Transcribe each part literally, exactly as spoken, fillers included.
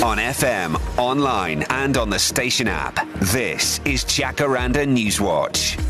on F M, online and on the station app. This is Jacaranda Newswatch.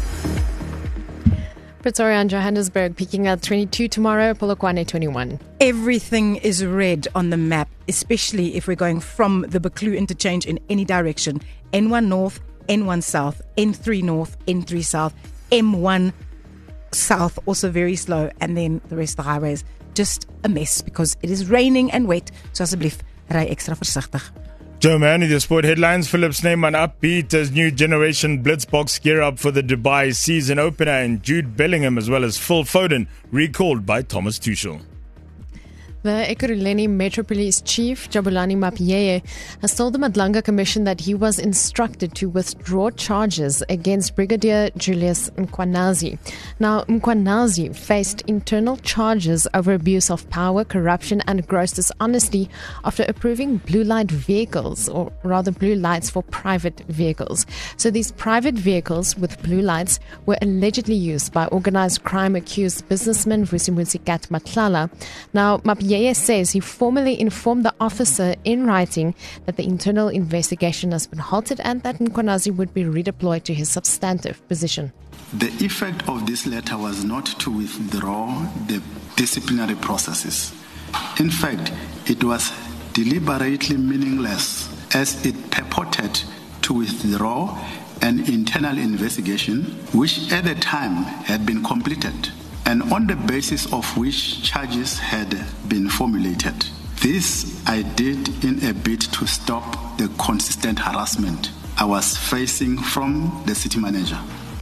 Pretoria and Johannesburg peaking at twenty-two tomorrow, Polokwane twenty-one. Everything is red on the map, especially if we're going from the Buccleuch interchange in any direction. N one North, N one South, N three North, N three South, M one South, also very slow, and then the rest of the highways. Just a mess because it is raining and wet. So asseblief, ry extra versigtig. Joe Manny, the sport headlines. Philip Snyman upbeat as new generation Blitzboks gear up for the Dubai season opener, and Jude Bellingham as well as Phil Foden recalled by Thomas Tuchel. The Ekurhuleni Metro Police Chief, Jabulani Mapyeye, has told the Madlanga Commission that he was instructed to withdraw charges against Brigadier Julius Mkwanazi. Now, Mkwanazi faced internal charges over abuse of power, corruption and gross dishonesty after approving blue light vehicles, or rather blue lights for private vehicles. So these private vehicles with blue lights were allegedly used by organized crime accused businessman Vusimuzi Kat Matlala. Now, Mapyeye says he formally informed the officer in writing that the internal investigation has been halted and that Mkwanazi would be redeployed to his substantive position. The effect of this letter was not to withdraw the disciplinary processes. In fact, it was deliberately meaningless as it purported to withdraw an internal investigation which at the time had been completed, and on the basis of which charges had been formulated. This I did in a bid to stop the consistent harassment I was facing from the city manager.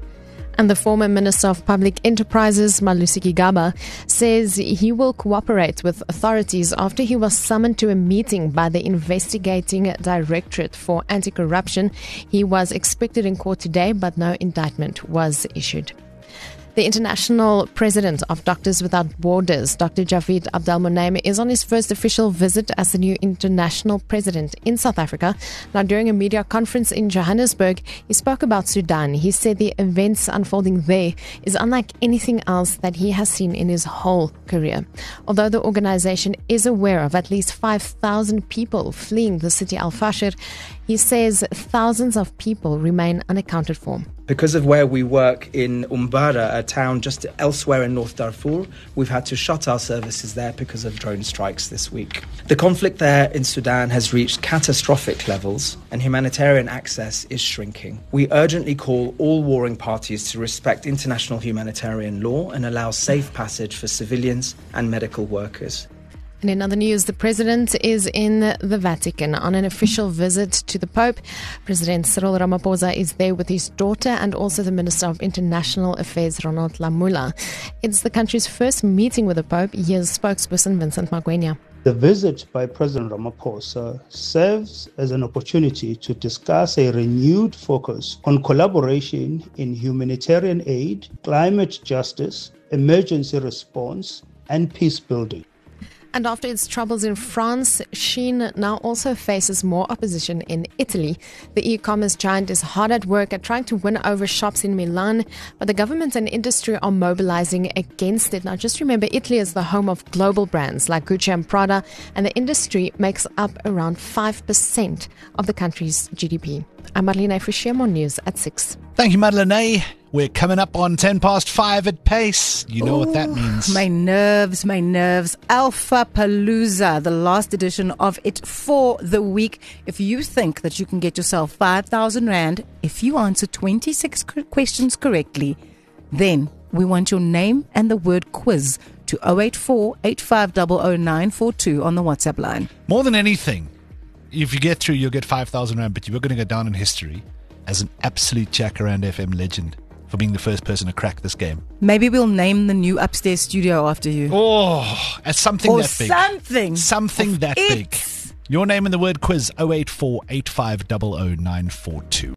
And the former Minister of Public Enterprises, Malusi Gigaba, says he will cooperate with authorities after he was summoned to a meeting by the Investigating Directorate for Anti-Corruption. He was expected in court today, but no indictment was issued. The international president of Doctors Without Borders, Doctor Javid Abdelmonem, is on his first official visit as the new international president in South Africa. Now, during a media conference in Johannesburg, he spoke about Sudan. He said the events unfolding there is unlike anything else that he has seen in his whole career. Although the organization is aware of at least five thousand people fleeing the city Al-Fashir, he says thousands of people remain unaccounted for. Because of where we work in Umbara, a town just elsewhere in North Darfur, we've had to shut our services there because of drone strikes this week. The conflict there in Sudan has reached catastrophic levels and humanitarian access is shrinking. We urgently call all warring parties to respect international humanitarian law and allow safe passage for civilians and medical workers. And in other news, the president is in the Vatican on an official visit to the Pope. President Cyril Ramaphosa is there with his daughter and also the Minister of International Affairs, Ronald Lamola. It's the country's first meeting with the Pope. Here's spokesperson Vincent Magwenya. The visit by President Ramaphosa serves as an opportunity to discuss a renewed focus on collaboration in humanitarian aid, climate justice, emergency response, and peace building. And after its troubles in France, Shein now also faces more opposition in Italy. The e-commerce giant is hard at work at trying to win over shops in Milan, but the government and industry are mobilizing against it. Now, just remember, Italy is the home of global brands like Gucci and Prada, and the industry makes up around five percent of the country's G D P. I'm Marlene Fischer, more news at six. Thank you, Madeleine. We're coming up on ten past five at pace. You know Ooh, what that means. My nerves, my nerves. Alpha Palooza, the last edition of it for the week. If you think that you can get yourself five thousand rand if you answer twenty-six questions correctly, then we want your name and the word quiz to oh eight four, eight five zero zero nine four two on the WhatsApp line. More than anything, if you get through, you'll get five thousand rand, but you're going to go down in history as an absolute Jacaranda F M legend for being the first person to crack this game. Maybe we'll name the new upstairs studio after you. Oh, as something or that big. something. Something that it. big. Your name in the word quiz, oh eight four, eight five zero zero nine four two.